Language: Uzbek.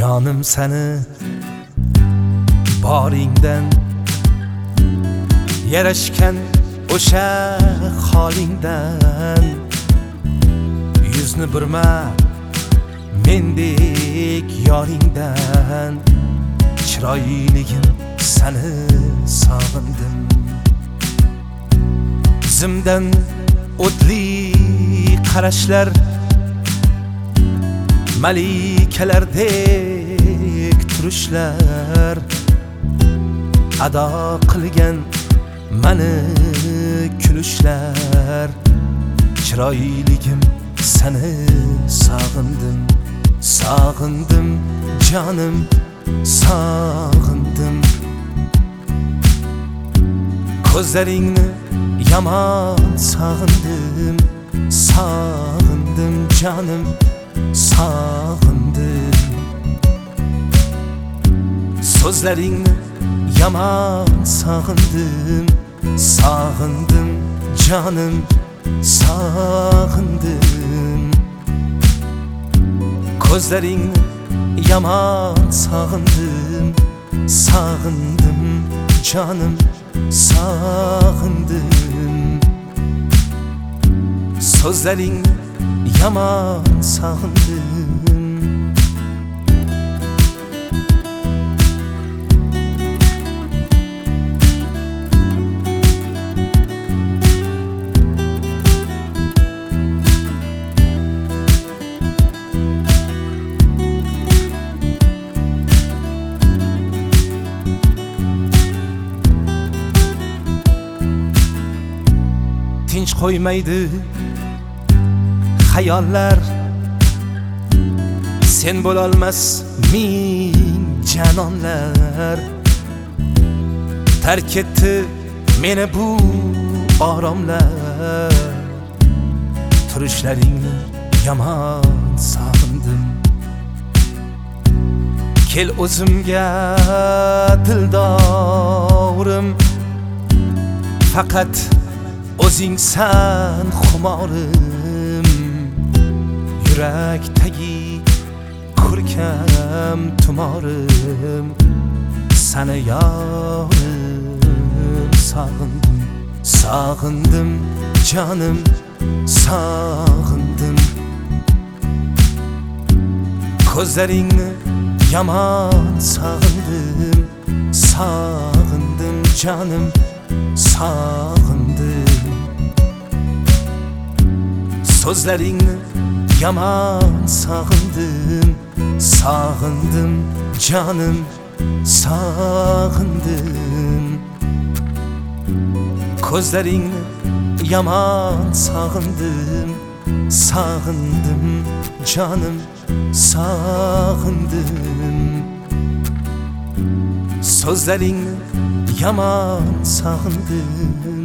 Canım seni boringdan yarashgan o'sha holingdan yuzni burma mendek yoringdan chiroyligim seni sog'indim zimdan o'tli qarashlar malikalardek turishlar ado qilgan mani kulishlar chiroyligim seni sog'indim sog'indim jonim sog'indim ko'zlaringni yomon sog'indim sog'indim jonim sog'indim so'zlaringni yomon sog'indim sog'indim jonim sog'indim ko'zlaringni yomon sog'indim sog'indim jonim sog'indim so'zlaringni yomon sog'indim tinch qo'ymaydi xayollar sen bo'lolmas ming janonlar tark etdi meni bu oromlar turishlaringni yomon sog'indim kel o'zimga dildorim faqat o'zingsan xumorim yurakdagi ko'rkam tumorim seni yorim sog'indim sog'indim jonim sog'indim ko'zlaringni yomon sog'indim sog'indim jonim sog'indim so'zlaringni yomon sog'indim sog'indim jonim sog'indim ko'zlaringni yomon sog'indim sog'indim jonim sog'indim so'zlaringni yomon sog'indim